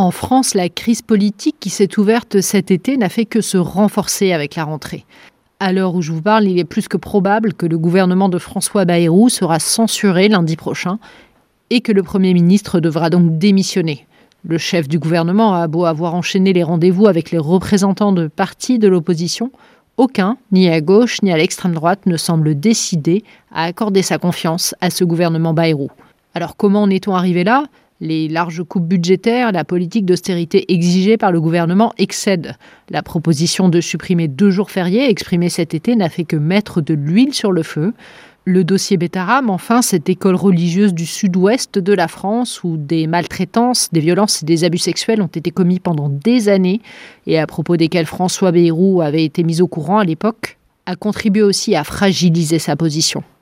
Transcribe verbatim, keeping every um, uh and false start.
En France, la crise politique qui s'est ouverte cet été n'a fait que se renforcer avec la rentrée. À l'heure où je vous parle, il est plus que probable que le gouvernement de François Bayrou sera censuré lundi prochain et que le Premier ministre devra donc démissionner. Le chef du gouvernement a beau avoir enchaîné les rendez-vous avec les représentants de partis de l'opposition, aucun, ni à gauche ni à l'extrême droite, ne semble décidé à accorder sa confiance à ce gouvernement Bayrou. Alors comment en est-on arrivé là ? Les larges coupes budgétaires, la politique d'austérité exigée par le gouvernement excèdent. La proposition de supprimer deux jours fériés exprimée cet été n'a fait que mettre de l'huile sur le feu. Le dossier Betaram, enfin, cette école religieuse du sud-ouest de la France où des maltraitances, des violences et des abus sexuels ont été commis pendant des années et à propos desquels François Bayrou avait été mis au courant à l'époque, a contribué aussi à fragiliser sa position.